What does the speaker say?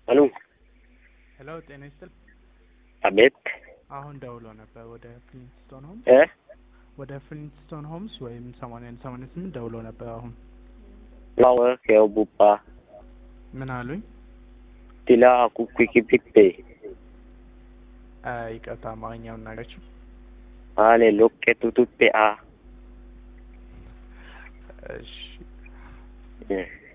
አሉ ሄሎ ጤና ይስጥልኝ። አቤት አሁን ደውሎ ነበር ወደ ፍሊንትስቶን ሆምስ እ ወደ ፍሊንትስቶን ሆምስ ወይም 8188 ደውሎ ነበር። አሁን ላወ ከቡባ ምን አሉኝ? ቲላ ኩኩኪፒቴ ይቅርታ አማርኛውን ናገችው። አለ ሎኬቱ ቱቴ አ እሺ